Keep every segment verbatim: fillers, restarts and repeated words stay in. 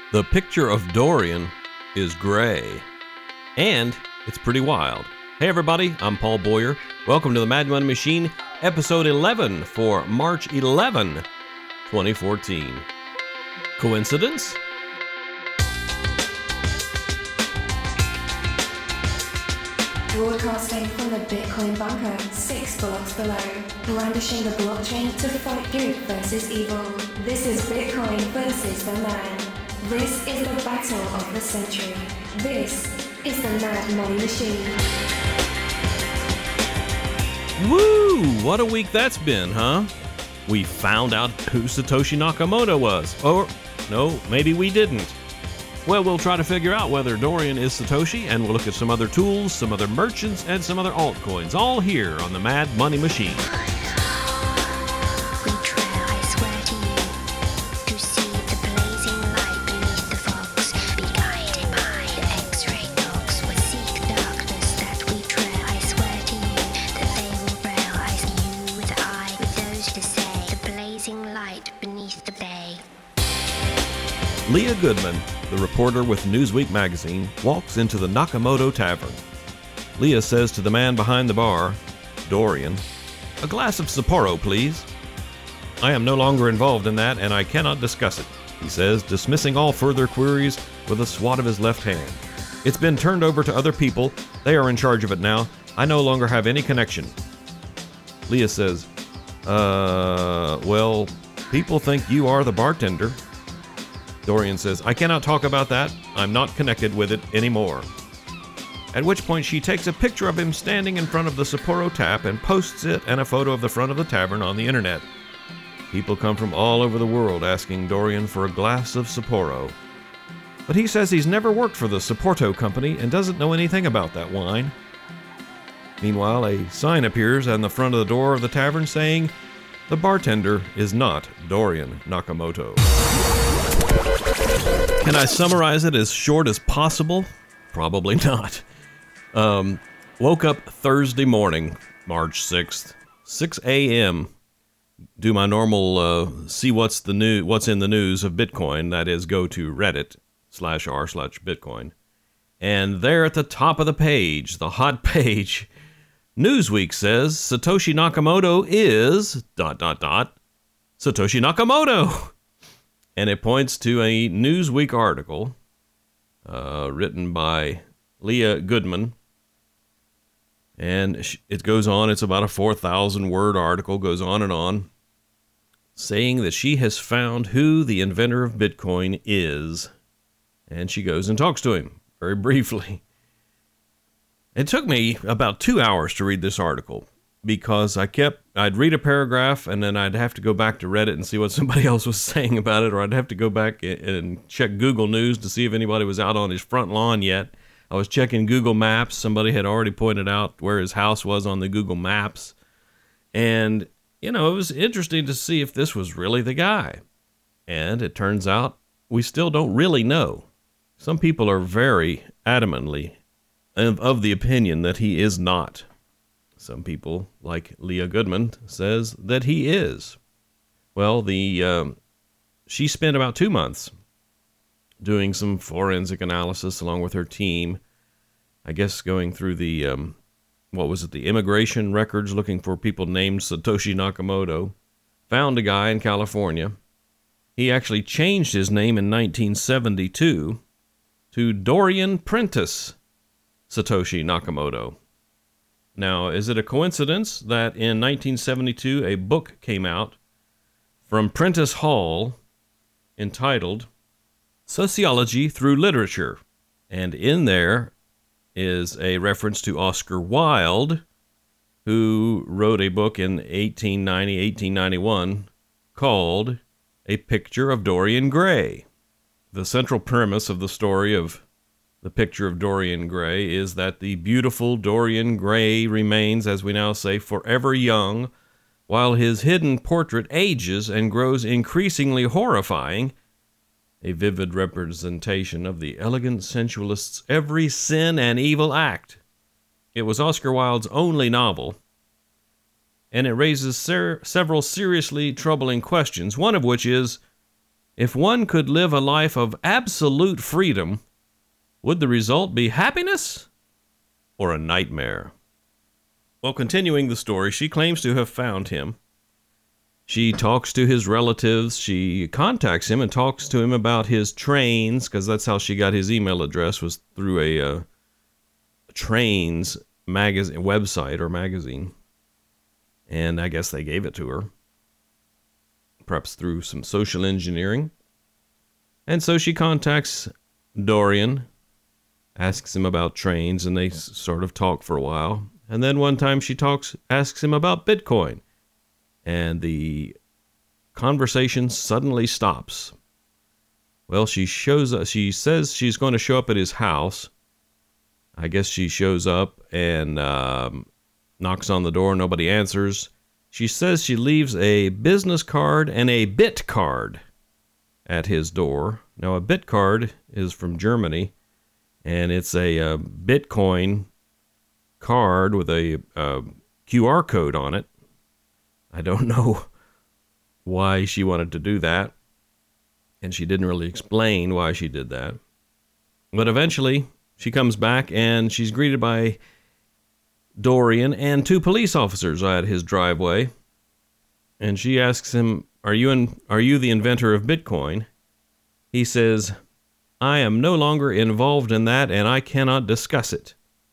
The picture of Dorian is gray, and it's pretty wild. Hey everybody, I'm Paul Boyer. Welcome to the Mad Money Machine, episode eleven for March eleventh, twenty fourteen. Coincidence? Broadcasting from the Bitcoin bunker, six blocks below, brandishing the blockchain to fight good versus evil. This is Bitcoin versus the man. This is the battle of the century. This is the Mad Money Machine. Woo! What a week that's been, huh? We found out who Satoshi Nakamoto was. Or, no, maybe we didn't. Well, we'll try to figure out whether Dorian is Satoshi, and we'll look at some other tools, some other merchants, and some other altcoins, all here on the Mad Money Machine. We trail, I swear to you, to see the blazing light beneath the fogs, be guided by the X-ray dogs, would seek darkness that we trail. I swear to you that they will rail. I see you with the eye, with those to say, the blazing light beneath the bay. Leah Goodman, the reporter with Newsweek magazine, walks into the Nakamoto Tavern. Leah says to the man behind the bar, Dorian, "A glass of Sapporo, please." "I am no longer involved in that, and I cannot discuss it," he says, dismissing all further queries with a swat of his left hand. "It's been turned over to other people. They are in charge of it now. I no longer have any connection." Leah says, Uh, well, people think you are the bartender." Dorian says, "I cannot talk about that. I'm not connected with it anymore." At which point she takes a picture of him standing in front of the Sapporo tap and posts it and a photo of the front of the tavern on the internet. People come from all over the world asking Dorian for a glass of Sapporo. But he says he's never worked for the Sapporo company and doesn't know anything about that wine. Meanwhile, a sign appears on the front of the door of the tavern saying, "The bartender is not Dorian Nakamoto." Can I summarize it as short as possible? Probably not. Um, woke up Thursday morning, March sixth, six a.m. Do my normal uh, see what's the new what's in the news of Bitcoin. That is, go to Reddit slash r slash Bitcoin, and there at the top of the page, the hot page, Newsweek says Satoshi Nakamoto is dot dot dot Satoshi Nakamoto. And it points to a Newsweek article uh, written by Leah Goodman. And it goes on, it's about a four thousand word article, goes on and on, saying that she has found who the inventor of Bitcoin is. And she goes and talks to him, very briefly. It took me about two hours to read this article, because I kept, I'd read a paragraph and then I'd have to go back to Reddit and see what somebody else was saying about it, or I'd have to go back and check Google News to see if anybody was out on his front lawn yet. I was checking Google Maps. Somebody had already pointed out where his house was on the Google Maps. And, you know, it was interesting to see if this was really the guy. And it turns out we still don't really know. Some people are very adamantly of, of the opinion that he is not. Some people, like Leah Goodman, says that he is. Well, the um, she spent about two months doing some forensic analysis along with her team. I guess going through the, um, what was it, the immigration records, looking for people named Satoshi Nakamoto. Found a guy in California. He actually changed his name in nineteen seventy-two to Dorian Prentice Satoshi Nakamoto. Now, is it a coincidence that in nineteen seventy-two a book came out from Prentice Hall entitled Sociology Through Literature? And in there is a reference to Oscar Wilde, who wrote a book in eighteen ninety, eighteen ninety-one called A Picture of Dorian Gray. The central premise of the story of The Picture of Dorian Gray is that the beautiful Dorian Gray remains, as we now say, forever young, while his hidden portrait ages and grows increasingly horrifying, a vivid representation of the elegant sensualist's every sin and evil act. It was Oscar Wilde's only novel, and it raises ser- several seriously troubling questions, one of which is, If one could live a life of absolute freedom, would the result be happiness or a nightmare? Well, continuing the story, she claims to have found him. She talks to his relatives. She contacts him and talks to him about his trains, because that's how she got his email address, was through a uh, trains magazine website or magazine. And I guess they gave it to her, perhaps through some social engineering. And so she contacts Dorian, asks him about trains, and they s- sort of talk for a while. And then one time she talks, asks him about Bitcoin. And the conversation suddenly stops. Well, she shows up, she says she's going to show up at his house. I guess she shows up and um, knocks on the door. Nobody answers. She says she leaves a business card and a bit card at his door. Now, a bit card is from Germany, and it's a, a Bitcoin card with a, a Q R code on it. I don't know why she wanted to do that, and she didn't really explain why she did that. But eventually, she comes back, and she's greeted by Dorian and two police officers at his driveway. And she asks him, are you in, are you the inventor of Bitcoin? He says, I am no longer involved in that, and I cannot discuss it.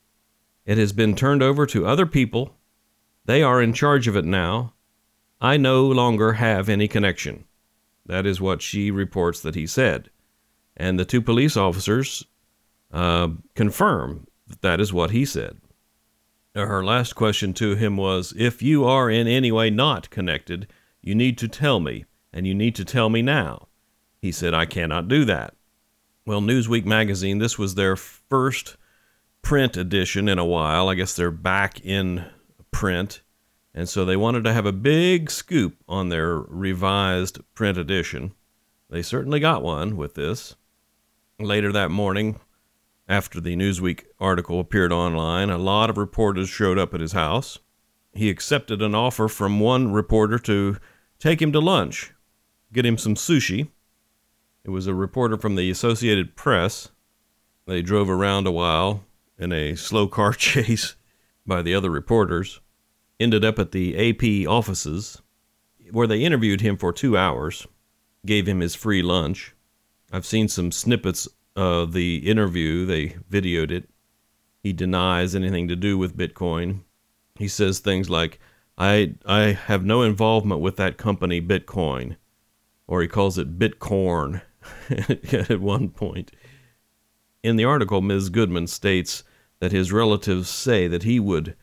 It has been turned over to other people. They are in charge of it now. I no longer have any connection. That is what she reports that he said. And the two police officers uh, confirm that that is what he said. Her last question to him was, if you are in any way not connected, you need to tell me, and you need to tell me now. He said, I cannot do that. Well, Newsweek magazine, this was their first print edition in a while. I guess they're back in print. And so they wanted to have a big scoop on their revised print edition. They certainly got one with this. Later that morning, after the Newsweek article appeared online, a lot of reporters showed up at his house. He accepted an offer from one reporter to take him to lunch, get him some sushi. It was a reporter from the Associated Press. They drove around a while in a slow car chase by the other reporters. Ended up at the A P offices, where they interviewed him for two hours, gave him his free lunch. I've seen some snippets of the interview. They videoed it. He denies anything to do with Bitcoin. He says things like, I I have no involvement with that company, Bitcoin. Or he calls it Bitcorn at one point. In the article, Miz Goodman states that his relatives say that he would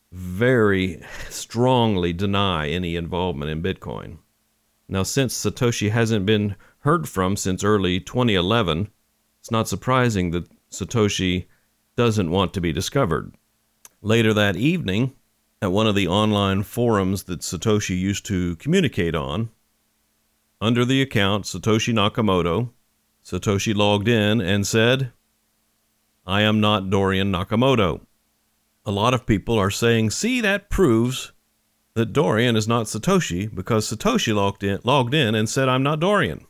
very strongly deny any involvement in Bitcoin. Now, since Satoshi hasn't been heard from since early twenty eleven, it's not surprising that Satoshi doesn't want to be discovered. Later that evening, at one of the online forums that Satoshi used to communicate on, under the account Satoshi Nakamoto, Satoshi logged in and said, I am not Dorian Nakamoto. A lot of people are saying, see, that proves that Dorian is not Satoshi, because Satoshi logged in, logged in and said, I'm not Dorian.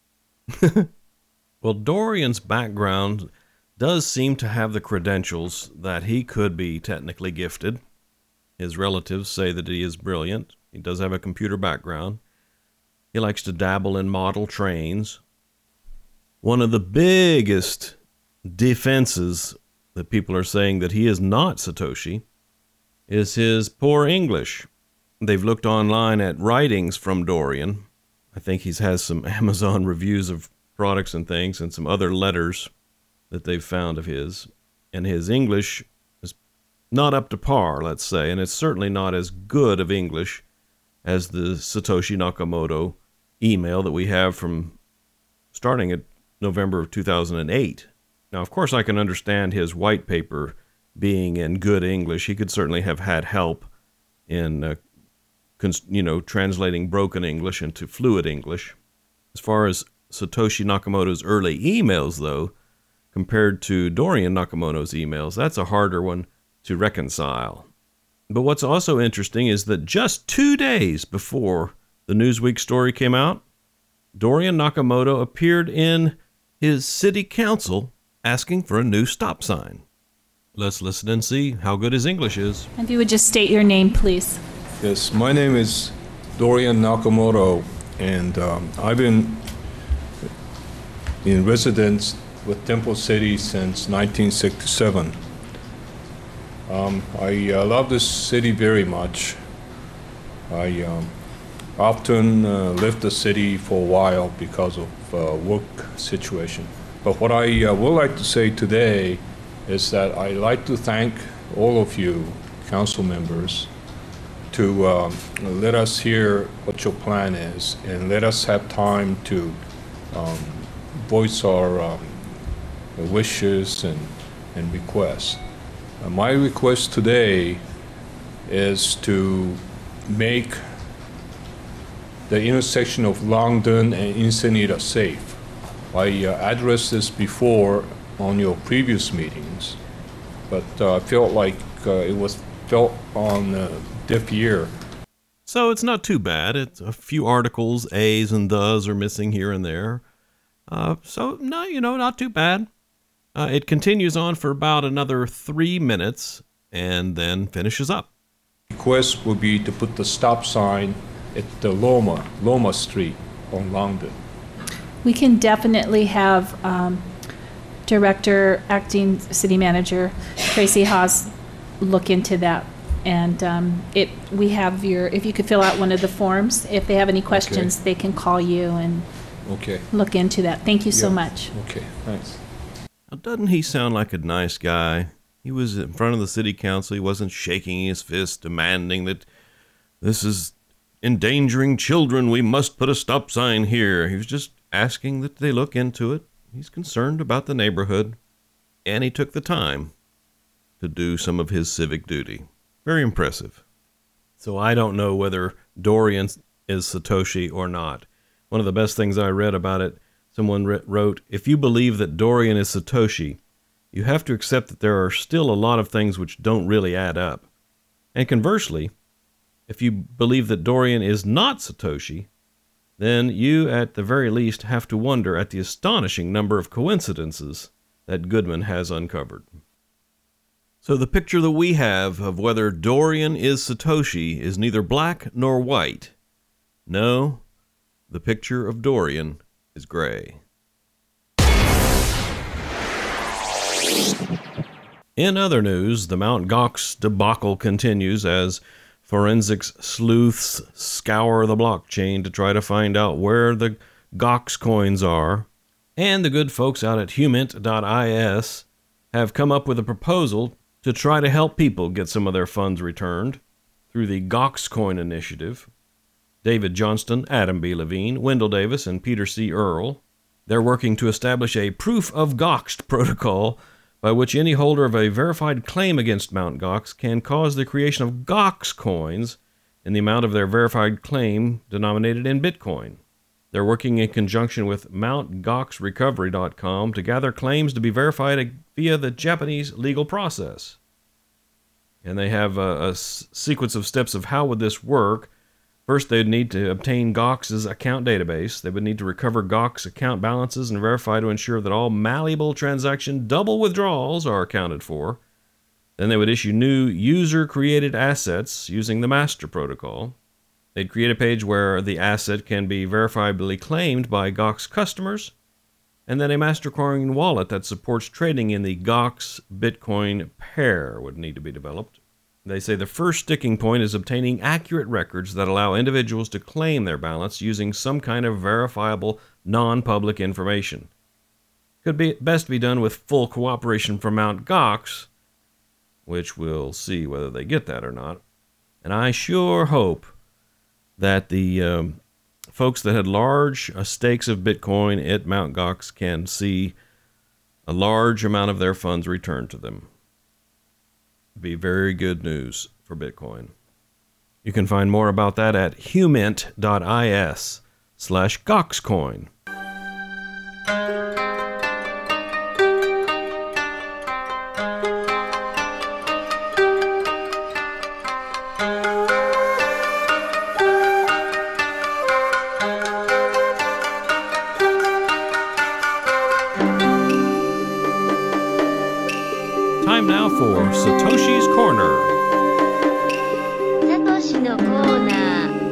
Well, Dorian's background does seem to have the credentials that he could be technically gifted. His relatives say that he is brilliant. He does have a computer background. He likes to dabble in model trains. One of the biggest defenses that people are saying that he is not Satoshi is his poor English. They've looked online at writings from Dorian. I think he has some Amazon reviews of products and things and some other letters that they've found of his. And his English is not up to par, let's say, and it's certainly not as good of English as the Satoshi Nakamoto email that we have from starting at November of two thousand eight. Now, of course, I can understand his white paper being in good English. He could certainly have had help in, uh, cons- you know, translating broken English into fluid English. As far as Satoshi Nakamoto's early emails, though, compared to Dorian Nakamoto's emails, that's a harder one to reconcile. But what's also interesting is that just two days before the Newsweek story came out, Dorian Nakamoto appeared in his city council asking for a new stop sign. Let's listen and see how good his English is. And if you would just state your name, please. Yes, my name is Dorian Nakamoto, and um, I've been in residence with Temple City since nineteen sixty-seven. Um, I uh, love this city very much. I um, often uh, left the city for a while because of uh, work situation. But what I uh, would like to say today is that I'd like to thank all of you, council members, to um, let us hear what your plan is and let us have time to um, voice our um, wishes and, and requests. Uh, my request today is to make the intersection of Longdon and Encinitas safe. I uh, addressed this before on your previous meetings, but uh, I felt like uh, it was felt on uh, deaf ear. So it's not too bad. It's a few articles, A's and the's are missing here and there. Uh, so, no, you know, not too bad. Uh, it continues on for about another three minutes and then finishes up. The request would be to put the stop sign at the Loma, Loma Street on Longdon. We can definitely have um, Director, Acting City Manager Tracy Haas look into that. And um, it, we have your, if you could fill out one of the forms, if they have any questions, Okay. they can call you and Okay. look into that. Thank you so Yeah. much. Okay, thanks. Now, doesn't he sound like a nice guy? He was in front of the city council. He wasn't shaking his fist, demanding that this is endangering children. We must put a stop sign here. He was just asking that they look into it. He's concerned about the neighborhood, and he took the time to do some of his civic duty. Very impressive. So I don't know whether Dorian is Satoshi or not. One of the best things I read about it, someone wrote, if you believe that Dorian is Satoshi, you have to accept that there are still a lot of things which don't really add up. And conversely, if you believe that Dorian is not Satoshi, then you at the very least have to wonder at the astonishing number of coincidences that Goodman has uncovered. So the picture that we have of whether Dorian is Satoshi is neither black nor white. No, the picture of Dorian is gray. In other news, the Mount Gox debacle continues as forensics sleuths scour the blockchain to try to find out where the Gox coins are. And the good folks out at Humint dot is have come up with a proposal to try to help people get some of their funds returned through the Gox Coin Initiative. David Johnston, Adam B. Levine, Wendell Davis, and Peter C. Earl. They're working to establish a proof of Goxed protocol by which any holder of a verified claim against Mount Gox can cause the creation of Gox coins in the amount of their verified claim denominated in Bitcoin. They're working in conjunction with Mount Gox Recovery dot com to gather claims to be verified via the Japanese legal process. And they have a, a s- sequence of steps of how would this work. First, they'd need to obtain Gox's account database. They would need to recover Gox account balances and verify to ensure that all malleable transaction double withdrawals are accounted for. Then they would issue new user-created assets using the master protocol. They'd create a page where the asset can be verifiably claimed by Gox customers, and then a MasterCoin wallet that supports trading in the Gox Bitcoin pair would need to be developed. They say the first sticking point is obtaining accurate records that allow individuals to claim their balance using some kind of verifiable, non-public information. Could be best be done with full cooperation from Mount Gox, which we'll see whether they get that or not. And I sure hope that the um, folks that had large uh, stakes of Bitcoin at Mount Gox can see a large amount of their funds returned to them. Be very good news for Bitcoin. You can find more about that at humint dot is slash goxcoin. time now for Satoshi's Corner. サトシのコーナー。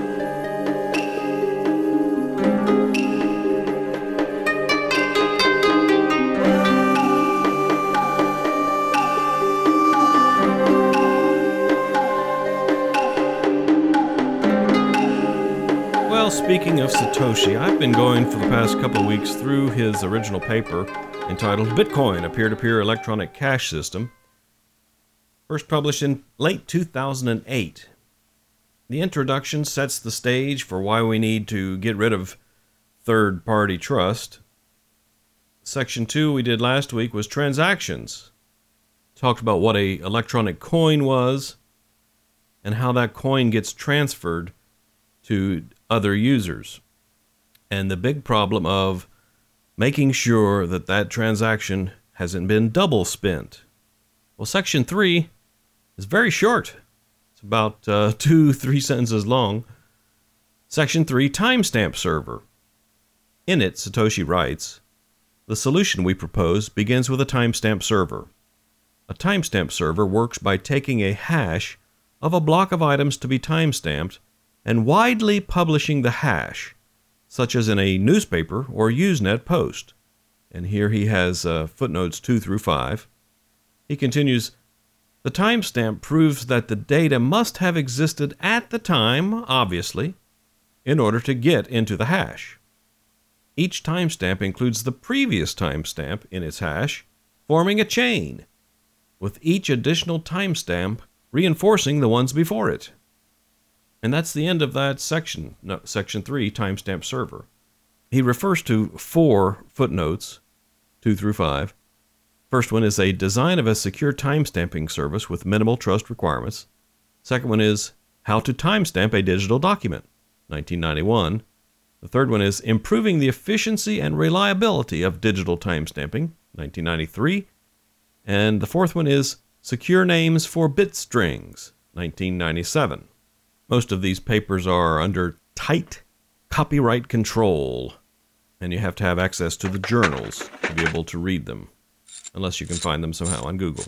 Well, speaking of Satoshi, I've been going for the past couple of weeks through his original paper entitled Bitcoin, a peer-to-peer electronic cash system, first published in late two thousand eight. The introduction sets the stage for why we need to get rid of third-party trust. Section two we did last week was transactions. Talked about what a electronic coin was and how that coin gets transferred to other users, and the big problem of making sure that that transaction hasn't been double spent. Well, section three is very short. It's about uh, two, three sentences long. Section three, timestamp server. In it, Satoshi writes, the solution we propose begins with a timestamp server. A timestamp server works by taking a hash of a block of items to be timestamped and widely publishing the hash, such as in a newspaper or Usenet post. And here he has uh, footnotes two through five. He continues, the timestamp proves that the data must have existed at the time, obviously, in order to get into the hash. Each timestamp includes the previous timestamp in its hash, forming a chain, with each additional timestamp reinforcing the ones before it. And that's the end of that section, no, section three, timestamp server. He refers to four footnotes, two through five. First one is a design of a secure timestamping service with minimal trust requirements. Second one is how to timestamp a digital document, nineteen ninety-one. The third one is improving the efficiency and reliability of digital timestamping, nineteen ninety-three. And the fourth one is secure names for bit strings, nineteen ninety-seven. Most of these papers are under tight copyright control, and you have to have access to the journals to be able to read them, unless you can find them somehow on Google.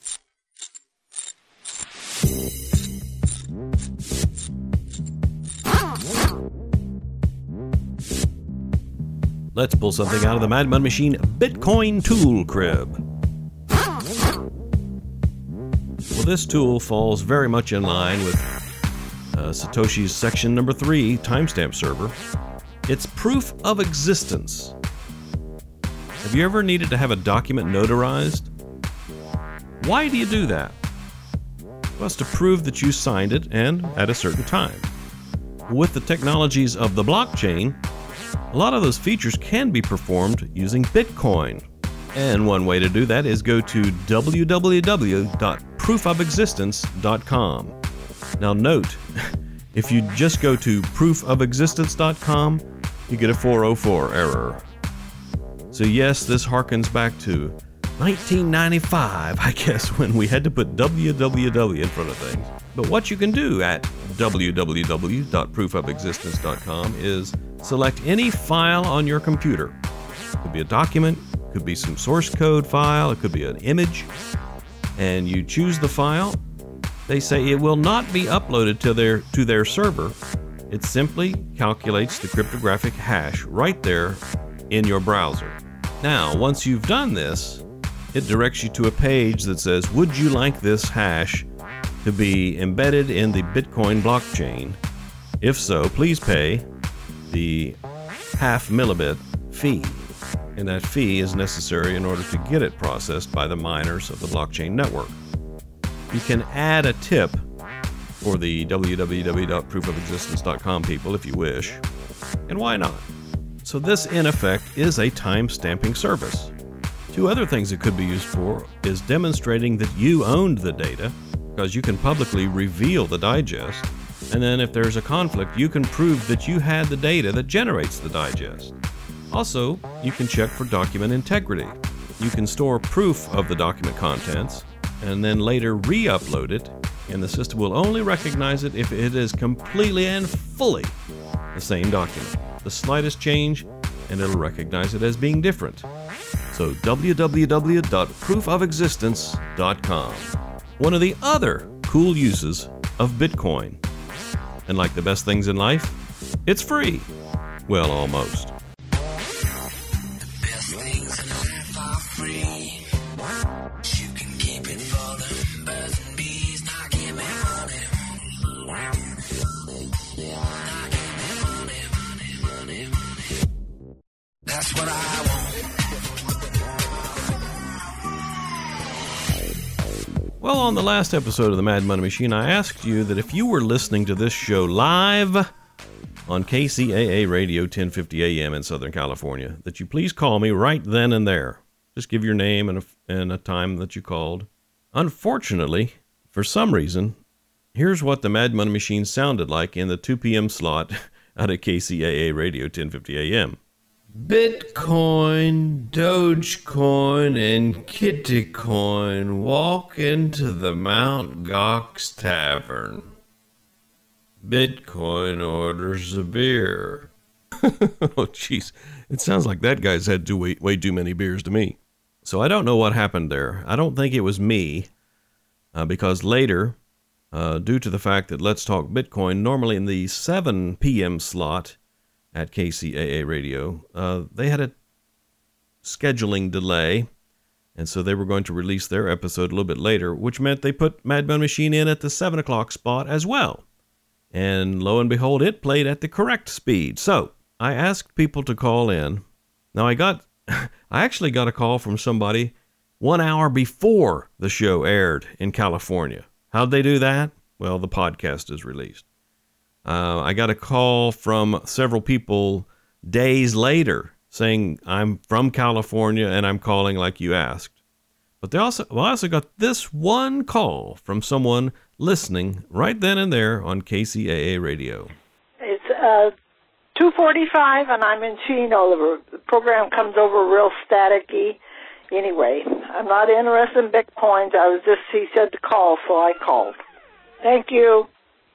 Let's pull something out of the Madman Machine Bitcoin Tool Crib. Well, this tool falls very much in line with Uh, Satoshi's section number three, timestamp server. It's proof of existence. Have you ever needed to have a document notarized? Why do you do that? Well, it's to prove that you signed it and at a certain time. With the technologies of the blockchain, a lot of those features can be performed using Bitcoin. And one way to do that is go to w w w dot proof of existence dot com. Now note, if you just go to proof of existence dot com, you get a four oh four error. So yes, this harkens back to nineteen ninety-five, I guess, when we had to put w w w in front of things. But what you can do at w w w dot proof of existence dot com is select any file on your computer. It could be a document, it could be some source code file, it could be an image, and you choose the file. They say it will not be uploaded to their to their server. It simply calculates the cryptographic hash right there in your browser. Now, once you've done this, it directs you to a page that says, would you like this hash to be embedded in the Bitcoin blockchain? If so, please pay the half millibit fee. And that fee is necessary in order to get it processed by the miners of the blockchain network. You can add a tip for the w w w dot proof of existence dot com people if you wish. And why not? So this, in effect, is a time-stamping service. Two other things it could be used for is demonstrating that you owned the data, because you can publicly reveal the digest, and then if there's a conflict, you can prove that you had the data that generates the digest. Also, you can check for document integrity. You can store proof of the document contents, and then later re-upload it, and the system will only recognize it if it is completely and fully the same document. The slightest change, and it'll recognize it as being different. So w w w dot proof of existence dot com. One of the other cool uses of Bitcoin. And like the best things in life, it's free. Well, almost. That's what I want. Well, on the last episode of the Mad Money Machine, I asked you that if you were listening to this show live on K C A A Radio ten fifty A M in Southern California, that you please call me right then and there. Just give your name and a, and a time that you called. Unfortunately, for some reason, here's what the Mad Money Machine sounded like in the two p.m. slot out of K C A A Radio ten fifty A M. Bitcoin, Dogecoin, and Kittycoin walk into the Mount Gox Tavern. Bitcoin orders a beer. Oh, jeez. It sounds like that guy's had too, way, way too many beers to me. So I don't know what happened there. I don't think it was me, uh, because later, uh, due to the fact that Let's Talk Bitcoin, normally in the seven p.m. slot at K C A A Radio, uh, they had a scheduling delay, and so they were going to release their episode a little bit later, which meant they put Mad Money Machine in at the seven o'clock spot as well. And lo and behold, it played at the correct speed. So I asked people to call in. Now I got, I actually got a call from somebody one hour before the show aired in California. How'd they do that? Well, the podcast is released. Uh, I got a call from several people days later saying, I'm from California and I'm calling like you asked. But they also, well, I also got this one call from someone listening right then and there on K C A A Radio. It's uh, two forty-five and I'm in Chino. The program comes over real staticky. Anyway, I'm not interested in Bitcoins. I was just, he said to call, so I called. Thank you.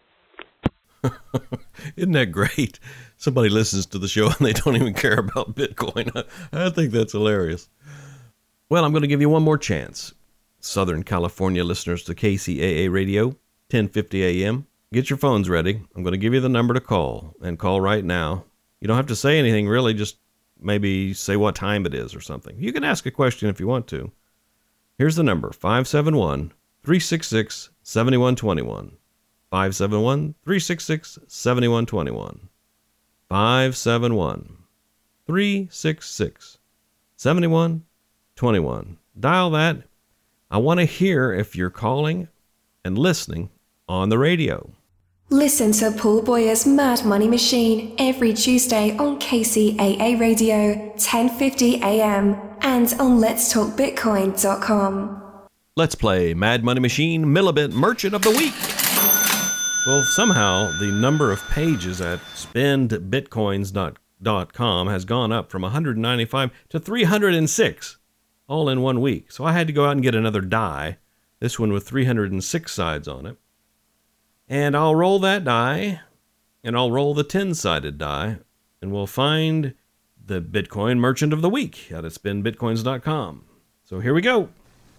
Isn't that great? Somebody listens to the show and they don't even care about Bitcoin. I think that's hilarious. Well, I'm going to give you one more chance. Southern California listeners to K C A A Radio, ten fifty A M. Get your phones ready. I'm going to give you the number to call, and call right now. You don't have to say anything, really. Just maybe say what time it is or something. You can ask a question if you want to. Here's the number, five seven one, three six six, seven one two one. five seven one, three six six, seven one two one. five seven one, three six six, seven one two one. Dial that. I want to hear if you're calling and listening on the radio. Listen to Paul Boyer's Mad Money Machine every Tuesday on K C A A Radio, ten fifty A M, and on lets talk bitcoin dot com. Let's play Mad Money Machine Millibit Merchant of the Week. Well, somehow the number of pages at spend bitcoins dot com has gone up from one hundred ninety-five to three hundred six, all in one week. So I had to go out and get another die, this one with three hundred six sides on it. And I'll roll that die, and I'll roll the ten-sided die, and we'll find the Bitcoin Merchant of the Week at spend bitcoins dot com. So here we go.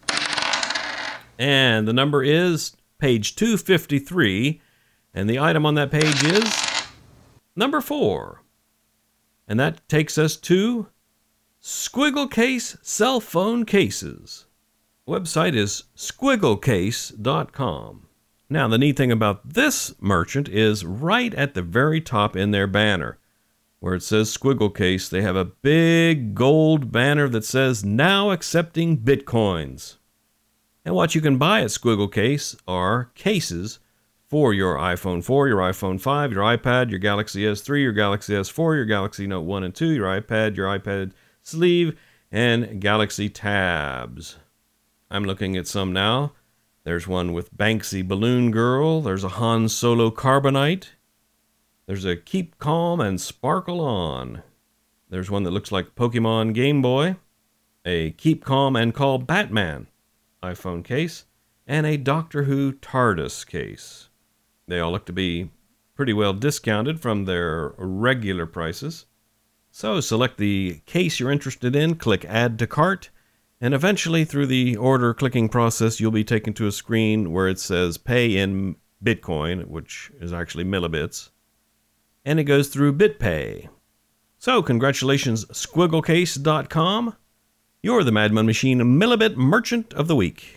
And the number is page two fifty-three, and the item on that page is number four. And that takes us to Squiggle Case Cell Phone Cases. Website is squiggle case dot com. Now, the neat thing about this merchant is right at the very top in their banner, where it says Squiggle Case, they have a big gold banner that says, now accepting Bitcoins. And what you can buy at Squiggle Case are cases for your iPhone four, your iPhone five, your iPad, your Galaxy S three, your Galaxy S four, your Galaxy Note one and two, your iPad, your iPad sleeve, and Galaxy tabs. I'm looking at some now. There's one with Banksy Balloon Girl. There's a Han Solo Carbonite. There's a Keep Calm and Sparkle On. There's one that looks like Pokemon Game Boy. A Keep Calm and Call Batman iPhone case. And a Doctor Who TARDIS case. They all look to be pretty well discounted from their regular prices. So select the case you're interested in, click Add to Cart, and eventually through the order clicking process, you'll be taken to a screen where it says Pay in Bitcoin, which is actually millibits, and it goes through BitPay. So congratulations, squiggle case dot com. You're the Madman Machine Millibit Merchant of the Week.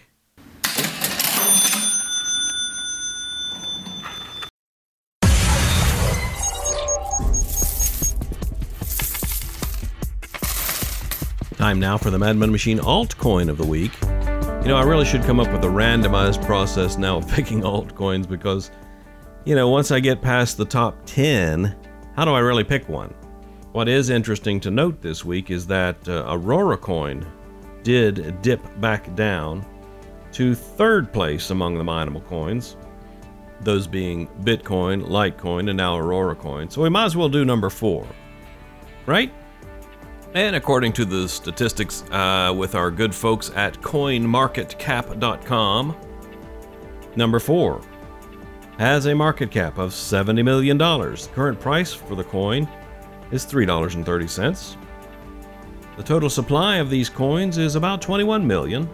Time now for the Madman Machine Altcoin of the Week. You know, I really should come up with a randomized process now of picking altcoins because, you know, once I get past the top ten, how do I really pick one? What is interesting to note this week is that uh, Aurora Coin did dip back down to third place among the mineable coins, those being Bitcoin, Litecoin, and now Aurora Coin. So we might as well do number four, right? And according to the statistics uh, with our good folks at coin market cap dot com, number four has a market cap of seventy million dollars. The current price for the coin is three dollars and thirty cents. The total supply of these coins is about twenty-one million,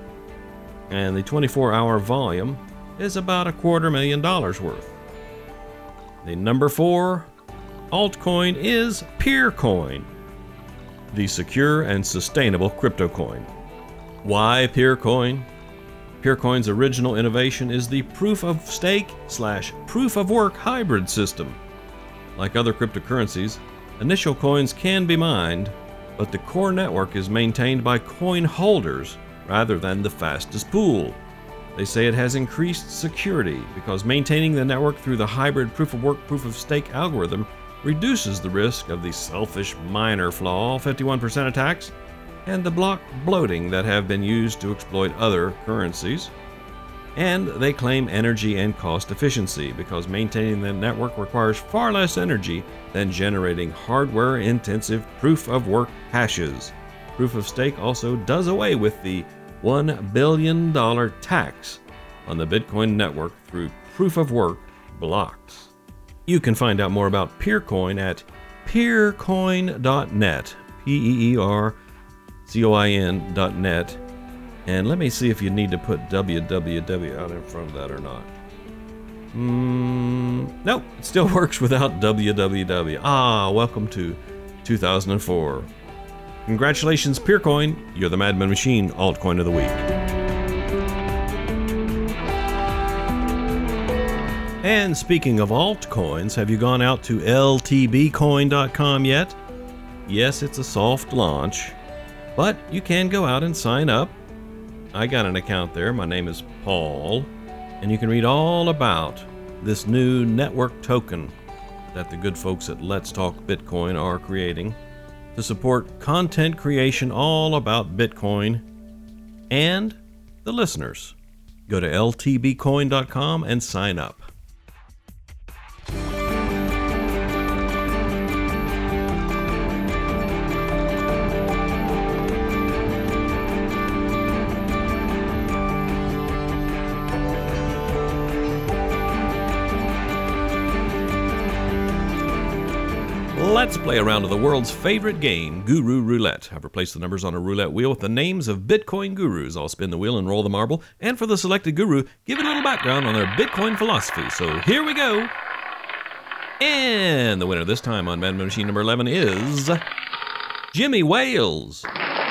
and the twenty-four hour volume is about a quarter million dollars worth. The number four altcoin is Peercoin, the secure and sustainable crypto coin. Why Peercoin? Peercoin's original innovation is the proof of stake slash proof of work hybrid system. Like other cryptocurrencies, initial coins can be mined, but the core network is maintained by coin holders rather than the fastest pool. They say it has increased security because maintaining the network through the hybrid proof of work proof of stake algorithm reduces the risk of the selfish miner flaw, fifty-one percent attacks, and the block bloating that have been used to exploit other currencies. And they claim energy and cost efficiency because maintaining the network requires far less energy than generating hardware-intensive proof-of-work hashes. Proof of stake also does away with the one billion dollars tax on the Bitcoin network through proof-of-work blocks. You can find out more about Peercoin at peercoin dot net, P E E R C O I N dot net. And let me see if you need to put W W W out in front of that or not. Mm, nope, it still works without W W W. Ah, welcome to two thousand four. Congratulations, Peercoin. You're the Madman Machine Altcoin of the Week. And speaking of altcoins, have you gone out to L T B coin dot com yet? Yes, it's a soft launch, but you can go out and sign up. I got an account there. My name is Paul, and you can read all about this new network token that the good folks at Let's Talk Bitcoin are creating to support content creation all about Bitcoin and the listeners. Go to L T B coin dot com and sign up. Let's play around to the world's favorite game, Guru Roulette. I've replaced the numbers on a roulette wheel with the names of Bitcoin gurus. I'll spin the wheel and roll the marble, and for the selected guru, give it a little background on their Bitcoin philosophy. So here we go. And the winner this time on Madman Machine number eleven is Jimmy Wales.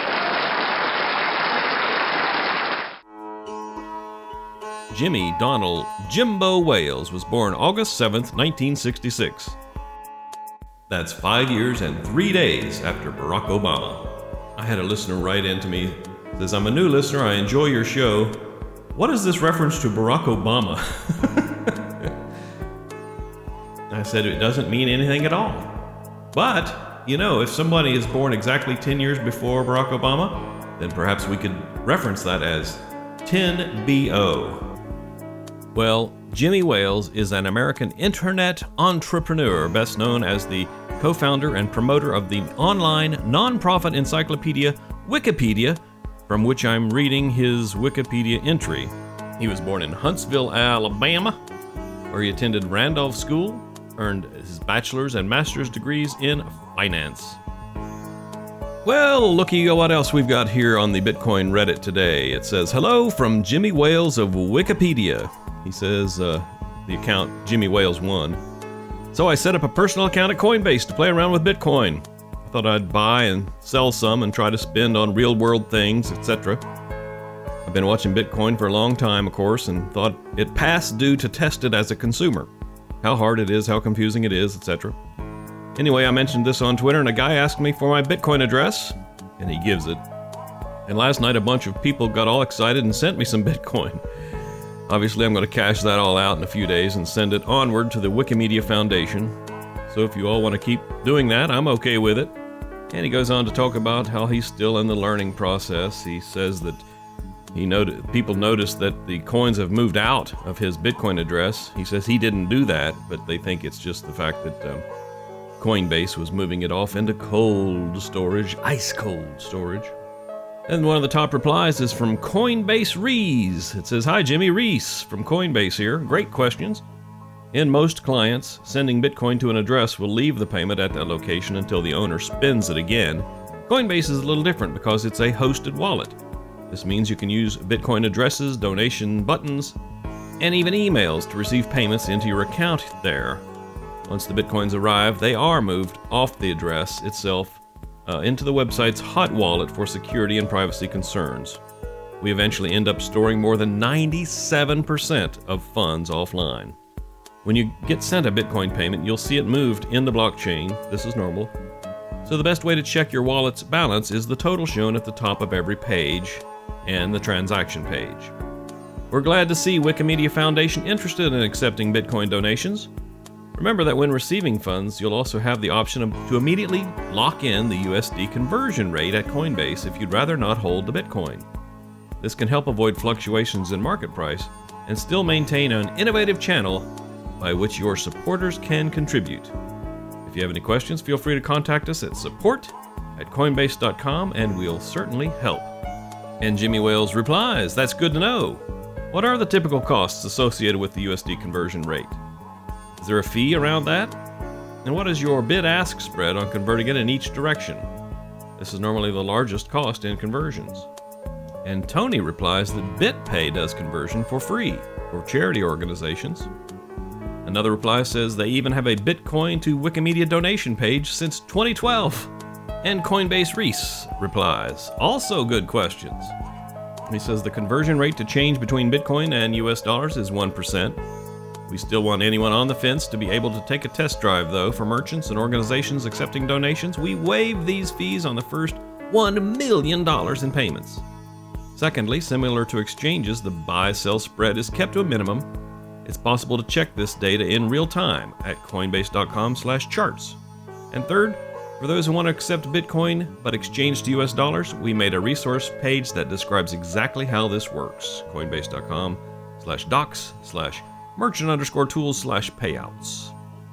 Jimmy Donald Jimbo Wales was born August seventh, nineteen sixty-six. That's five years and three days after Barack Obama. I had a listener write in to me, says, I'm a new listener, I enjoy your show. What is this reference to Barack Obama? I said, it doesn't mean anything at all. But, you know, if somebody is born exactly ten years before Barack Obama, then perhaps we could reference that as ten B O. Well, Jimmy Wales is an American internet entrepreneur, best known as the co-founder and promoter of the online nonprofit encyclopedia Wikipedia, from which I'm reading his Wikipedia entry. He was born in Huntsville, Alabama, where he attended Randolph School, earned his bachelor's and master's degrees in Binance. Well, looky what else we've got here on the Bitcoin Reddit today. It says, hello from Jimmy Wales of Wikipedia. He says, uh, the account Jimmy Wales one. So I set up a personal account at Coinbase to play around with Bitcoin. I thought I'd buy and sell some and try to spend on real world things, et cetera. I've been watching Bitcoin for a long time, of course, and thought it passed due to test it as a consumer. How hard it is, how confusing it is, et cetera. Anyway, I mentioned this on Twitter, and a guy asked me for my Bitcoin address, and he gives it. And last night, a bunch of people got all excited and sent me some Bitcoin. Obviously, I'm going to cash that all out in a few days and send it onward to the Wikimedia Foundation. So if you all want to keep doing that, I'm okay with it. And he goes on to talk about how he's still in the learning process. He says that he noted, people noticed that the coins have moved out of his Bitcoin address. He says he didn't do that, but they think it's just the fact that um, Coinbase was moving it off into cold storage, ice cold storage. And one of the top replies is from Coinbase Reese. It says, hi, Jimmy Reese from Coinbase here. Great questions. In most clients, sending Bitcoin to an address will leave the payment at that location until the owner spends it again. Coinbase is a little different because it's a hosted wallet. This means you can use Bitcoin addresses, donation buttons, and even emails to receive payments into your account there. Once the Bitcoins arrive, they are moved off the address itself Uh, into the website's hot wallet for security and privacy concerns. We eventually end up storing more than ninety-seven percent of funds offline. When you get sent a Bitcoin payment, you'll see it moved in the blockchain. This is normal. So the best way to check your wallet's balance is the total shown at the top of every page and the transaction page. We're glad to see Wikimedia Foundation interested in accepting Bitcoin donations. Remember that when receiving funds, you'll also have the option to immediately lock in the U S D conversion rate at Coinbase if you'd rather not hold the Bitcoin. This can help avoid fluctuations in market price and still maintain an innovative channel by which your supporters can contribute. If you have any questions, feel free to contact us at support at coinbase dot com and we'll certainly help. And Jimmy Wales replies, that's good to know. What are the typical costs associated with the U S D conversion rate? Is there a fee around that? And what is your bid-ask spread on converting it in each direction? This is normally the largest cost in conversions. And Tony replies that BitPay does conversion for free for charity organizations. Another reply says they even have a Bitcoin to Wikimedia donation page since twenty twelve. And Coinbase Reese replies, also good questions. He says the conversion rate to change between Bitcoin and U S dollars is one percent. We still want anyone on the fence to be able to take a test drive, though. For merchants and organizations accepting donations, we waive these fees on the first one million dollars in payments. Secondly, similar to exchanges, the buy-sell spread is kept to a minimum. It's possible to check this data in real time at coinbase dot com slash charts. And third, for those who want to accept Bitcoin but exchange to U S dollars, we made a resource page that describes exactly how this works. coinbase dot com slash docs slash merchant underscore tools slash payouts.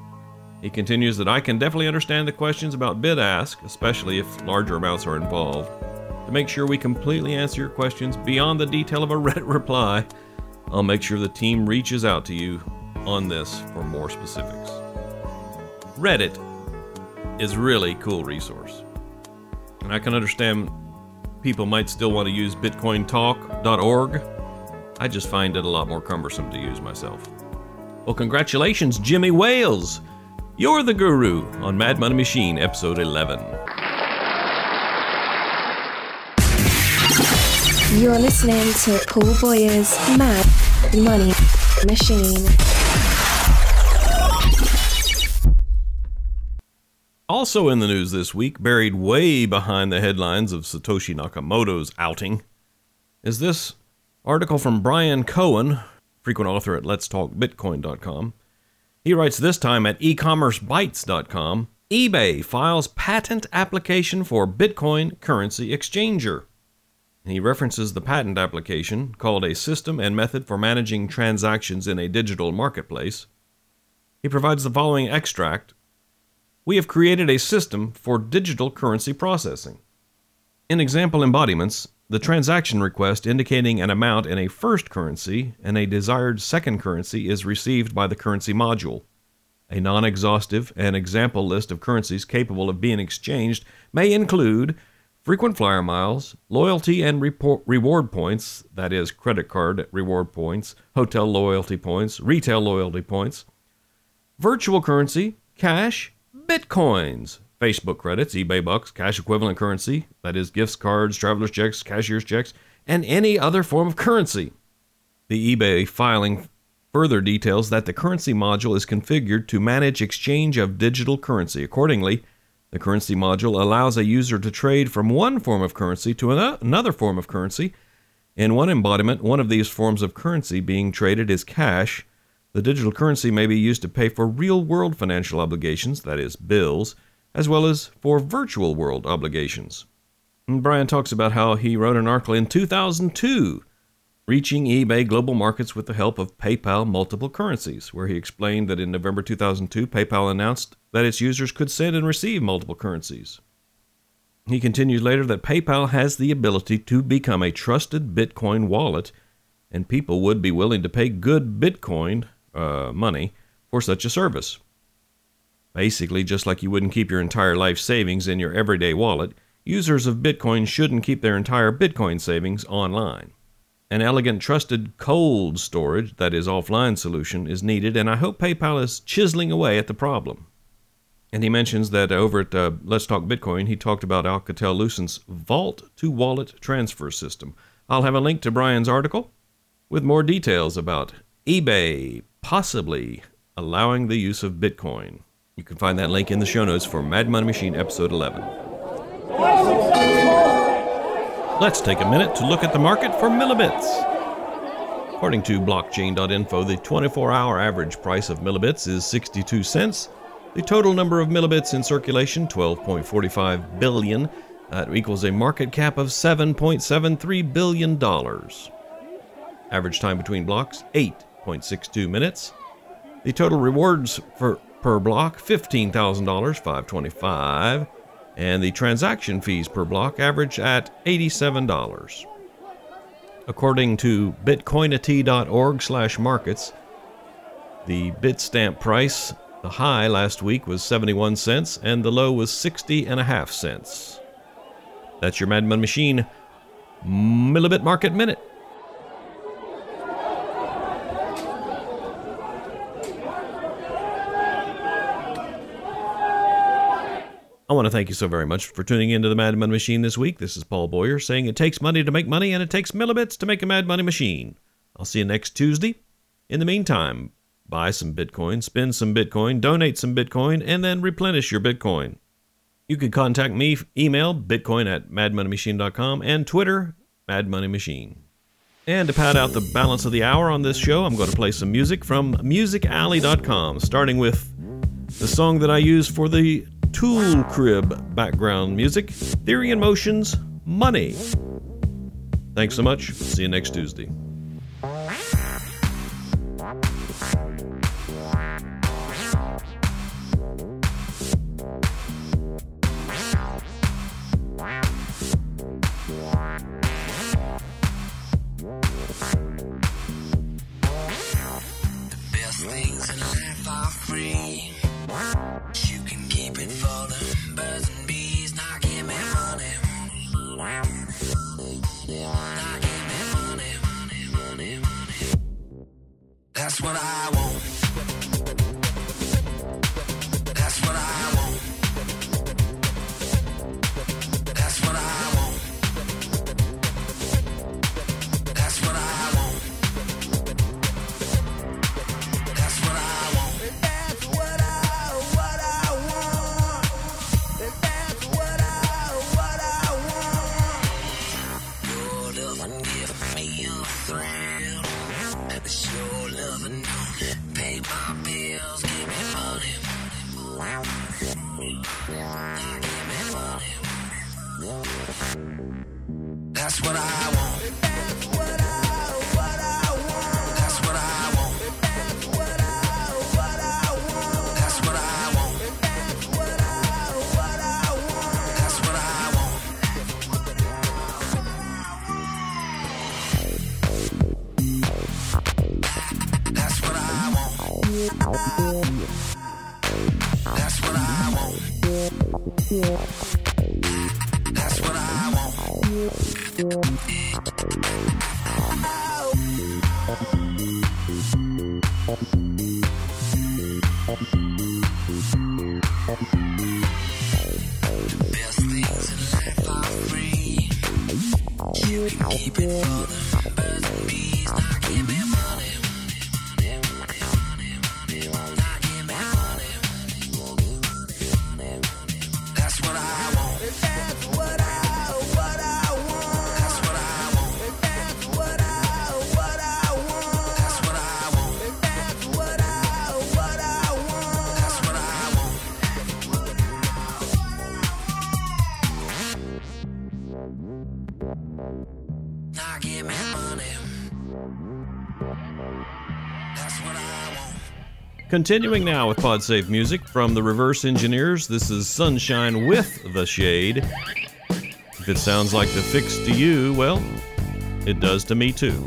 He continues that I can definitely understand the questions about bid ask, especially if larger amounts are involved. To make sure we completely answer your questions beyond the detail of a Reddit reply, I'll make sure the team reaches out to you on this for more specifics. Reddit is really a cool resource. And I can understand people might still want to use bitcoin talk dot org. I just find it a lot more cumbersome to use myself. Well, congratulations, Jimmy Wales! You're the guru on Mad Money Machine, episode eleven. You're listening to Paul Boyer's Mad Money Machine. Also in the news this week, buried way behind the headlines of Satoshi Nakamoto's outing, is this article from Brian Cohen, frequent author at lets talk bitcoin dot com. He writes this time at e commerce bytes dot com, eBay files patent application for Bitcoin currency exchanger. He references the patent application, called a System and Method for Managing Transactions in a Digital Marketplace. He provides the following extract. We have created a system for digital currency processing. In example embodiments, the transaction request indicating an amount in a first currency and a desired second currency is received by the currency module. A non-exhaustive and example list of currencies capable of being exchanged may include frequent flyer miles, loyalty and report, reward points, that is, credit card reward points, hotel loyalty points, retail loyalty points, virtual currency, cash, bitcoins, Facebook credits, eBay bucks, cash equivalent currency, that is, gifts, cards, traveler's checks, cashier's checks, and any other form of currency. The eBay filing further details that the currency module is configured to manage exchange of digital currency. Accordingly, the currency module allows a user to trade from one form of currency to another form of currency. In one embodiment, one of these forms of currency being traded is cash. The digital currency may be used to pay for real-world financial obligations, that is, bills, as well as for virtual world obligations. And Brian talks about how he wrote an article in two thousand two, reaching eBay global markets with the help of PayPal multiple currencies, where he explained that in November two thousand two, PayPal announced that its users could send and receive multiple currencies. He continues later that PayPal has the ability to become a trusted Bitcoin wallet, and people would be willing to pay good Bitcoin uh, money for such a service. Basically, just like you wouldn't keep your entire life savings in your everyday wallet, users of Bitcoin shouldn't keep their entire Bitcoin savings online. An elegant, trusted cold storage, that is offline solution, is needed, and I hope PayPal is chiseling away at the problem. And he mentions that over at uh, Let's Talk Bitcoin, he talked about Alcatel-Lucent's vault-to-wallet transfer system. I'll have a link to Brian's article with more details about eBay possibly allowing the use of Bitcoin. You can find that link in the show notes for Mad Money Machine episode eleven. Let's take a minute to look at the market for millibits. According to blockchain dot info, the twenty-four hour average price of millibits is sixty-two cents. The total number of millibits in circulation, twelve point four five billion. That equals a market cap of seven point seven three billion dollars. Average time between blocks, eight point six two minutes. The total rewards for per block, fifteen thousand dollars, five hundred twenty-five dollars. And the transaction fees per block average at eighty-seven dollars. According to bitcoinity dot org slash markets, the Bitstamp price, the high last week was seventy-one cents and the low was sixty and a half cents. That's your Mad Money Machine Millibit Market Minute. I want to thank you so very much for tuning into the Mad Money Machine this week. This is Paul Boyer saying it takes money to make money and it takes millibits to make a Mad Money Machine. I'll see you next Tuesday. In the meantime, buy some Bitcoin, spend some Bitcoin, donate some Bitcoin, and then replenish your Bitcoin. You can contact me, email bitcoin at mad money machine dot com, and Twitter, Mad Money Machine. And to pad out the balance of the hour on this show, I'm going to play some music from music alley dot com, starting with the song that I use for the Tool Crib background music, Theory in Motion's Money. Thanks so much. See you next Tuesday. That's what I want. That's what I want. That's what I want. That's what I want. That's what I want. That's what I, what I want. That's what I, what I want. Your love give me a thrill. Your love and pay my bills, give me money, money, give me money. That's what I want. That's what I, what I want. That's what I want. That's what I, what I want. That's what I want. That's what I, what I want. That's what I want. That's what I want. Best things in life are free. You can keep it for the birds and bees. Now give me money, money, money, money, money, money. Now give me money. That's what I want. That's what I, what I want. That's what I want. That's what I, what I want. That's what I want. That's what I, what I want. That's what I want. Now give me money. That's what I want. Continuing now with PodSafe music from the Reverse Engineers, this is Sunshine with the Shade. If it sounds like the fix to you, well, it does to me too.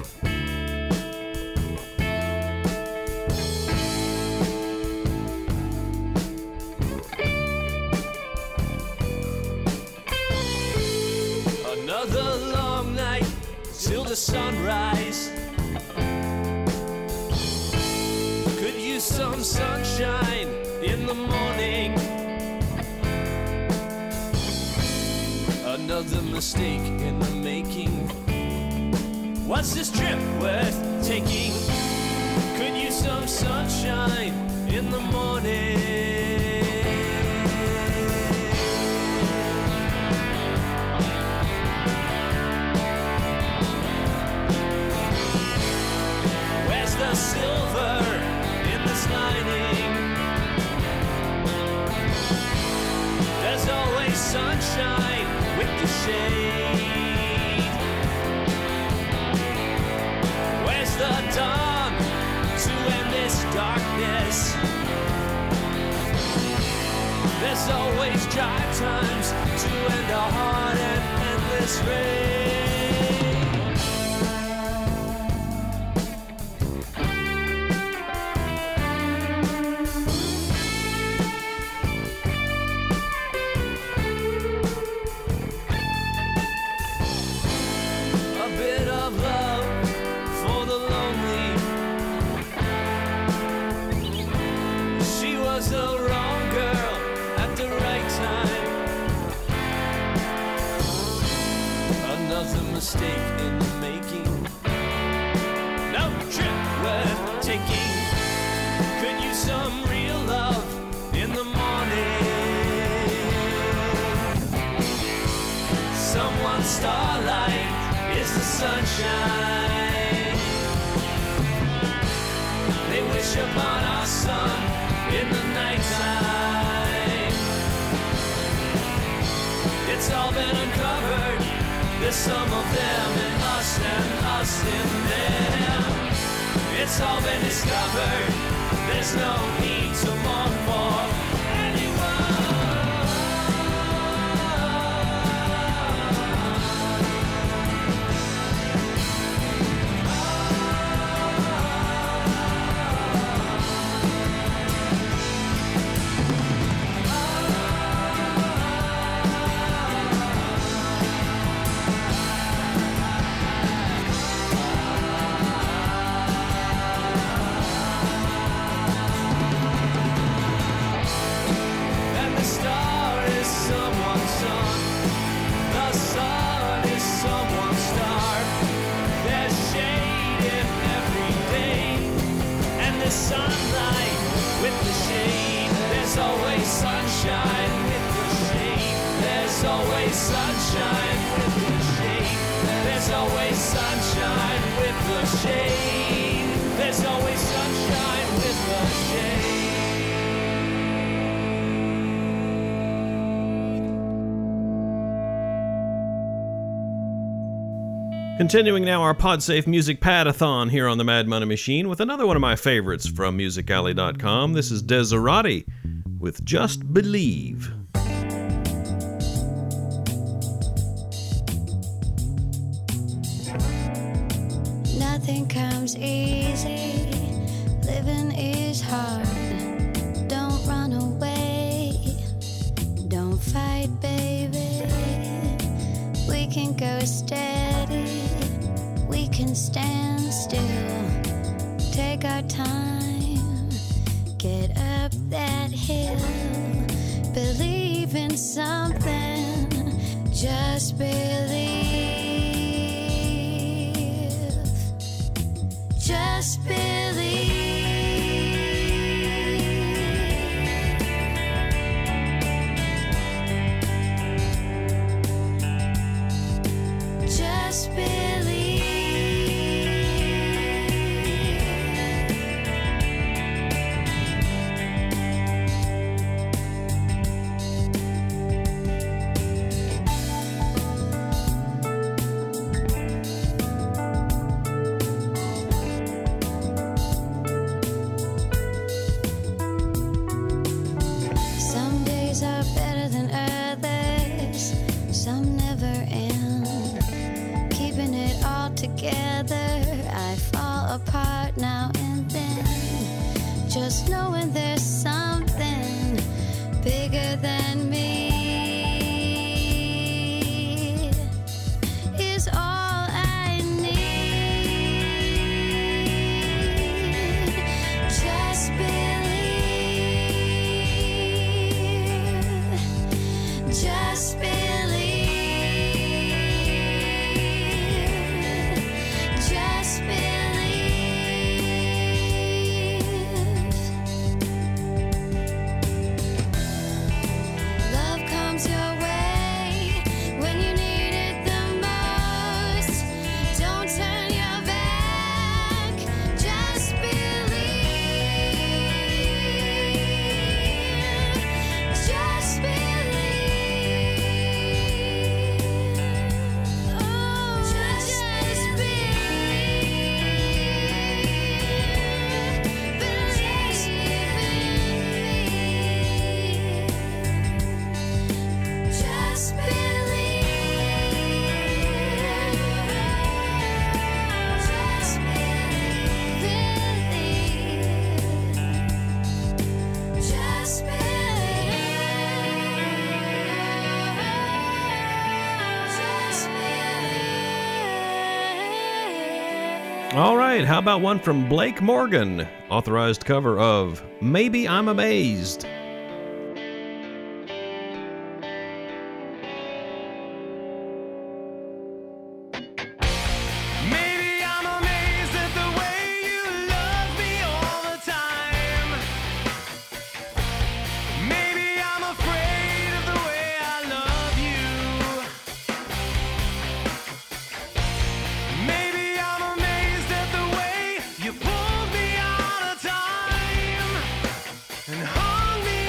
Another long night till the sunrise. Could use some sunshine in the morning. Another mistake in the making. What's this trip worth taking? Could use some sunshine in the morning. Where's the silver in this lining? There's always sunshine with the shade. Where's the dawn to end this darkness? There's always dry times to end a hard and endless rain. A bit of love for the lonely. She was the wrong girl at the right time. Another mistake in the making. No trip worth taking. Could use some real love in the morning. Someone's starlight is the sunshine. They wish upon our sun in the nighttime. It's all been uncovered. There's some of them in us and us in them. It's all been discovered. There's no need to mourn for anyone. And the star is someone's sun. The sun is someone's star. There's shade in every day. And the sunlight with the shade. There's always sunshine with the shade. There's always sunshine with the shade. There's always sunshine with the shade. There's always sunshine with the shade. Continuing now our PodSafe Music Padathon here on the Mad Money Machine with another one of my favorites from music alley dot com. This is Desirati with Just Believe. Nothing comes easy, living is hard. Don't run away, don't fight, baby. We can go steady. We can stand still, take our time, get up that hill. Believe in something, just believe. Just believe. Just believe. Some days are better than others, some never end. Keeping it all together, I fall apart now and then. Just knowing there's something bigger than me is all I need. Just believe. Just believe. Just believe. Love comes your way when you need it the most. Don't turn your back. Just believe. Just believe. Oh, just believe. Believe in me. Just All right, how about one from Blake Morgan, authorized cover of Maybe I'm Amazed. Maybe I'm amazed at the way you love me all the time. Maybe I'm afraid of the way I love you. Maybe I'm amazed at the way you pulled me out of time and hung me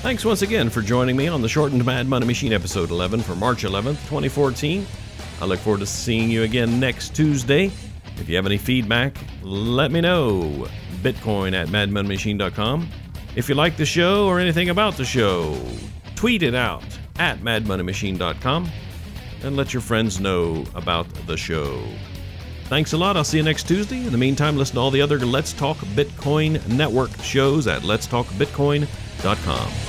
Thanks once again for joining me on the Shortened Mad Money Machine episode eleven for March eleventh, twenty fourteen. I look forward to seeing you again next Tuesday. If you have any feedback, let me know. Bitcoin at mad money machine dot com. If you like the show or anything about the show, tweet it out at mad money machine dot com and let your friends know about the show. Thanks a lot. I'll see you next Tuesday. In the meantime, listen to all the other Let's Talk Bitcoin Network shows at lets talk bitcoin dot com.